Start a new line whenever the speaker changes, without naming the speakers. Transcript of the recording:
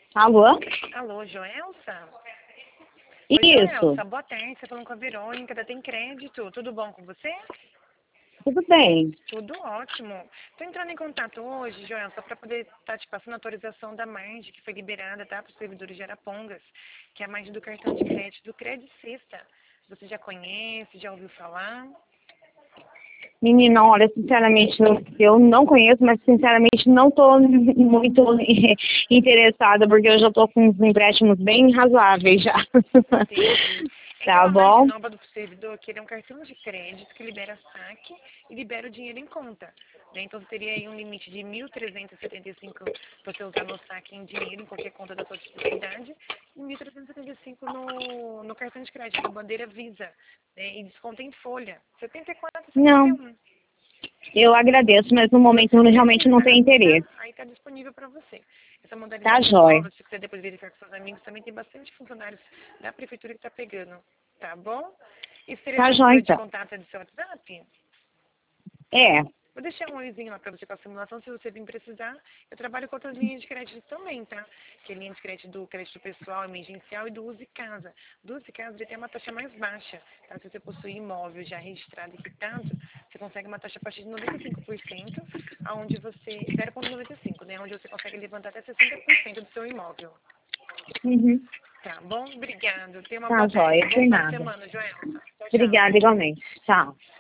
Alô?
Alô, Joelsa? Oi,
Isso,
Joelsa, boa tarde. Você falando com a Verônica, da Tem Crédito. Tudo bom com você?
tudo bem.
Tudo ótimo. Estou entrando em contato hoje, Joelsa, para poder estar te passando a autorização da margem que foi liberada, tá, para os servidores de Arapongas, que é a margem do cartão de crédito do Credit Sexta. Você já conhece, já ouviu falar?
Menina, olha, sinceramente, eu não conheço, mas sinceramente não estou muito interessada, porque eu já estou com uns empréstimos bem razoáveis já.
Entendi. É que é
Tá
uma margem
bom?
nova do servidor, que ele é um cartão de crédito que libera saque e libera o dinheiro em conta. Né? Então, você teria aí um limite de 1.375 para você usar no saque em dinheiro, em qualquer conta da sua titularidade, e 1.375 no cartão de crédito, da bandeira Visa. Né? E desconto em folha. 74,
Não,
71.
eu agradeço, mas no
Se
momento
você
eu realmente não tenho
precisar, tá?
interesse.
Aí está disponível para você. Essa
Tá,
modalidade é
jóia.
nova, se você quiser depois verificar com seus amigos, também tem bastante funcionários da prefeitura que está pegando, tá bom? E esse
Tá,
telefone
jóia,
número de
então.
contato é do seu WhatsApp?
É,
Vou deixar um oizinho lá para você com a simulação, se você vir precisar. Eu trabalho com outras linhas de crédito também, tá? Que é linha de crédito pessoal, emergencial e do Use Casa. Do Use Casa ele tem uma taxa mais baixa, tá? Se você possuir imóvel já registrado e quitado, você consegue uma taxa a partir de 95%, aonde você, 0,95, né? Onde você consegue levantar até 60% do seu imóvel.
uhum.
Tá bom? Obrigado. Tenha uma
Tá,
boa tarde.
jóia,
Bom
por
final de
nada.
semana, Joelsa. Tchau, tchau.
Obrigada igualmente. Tchau.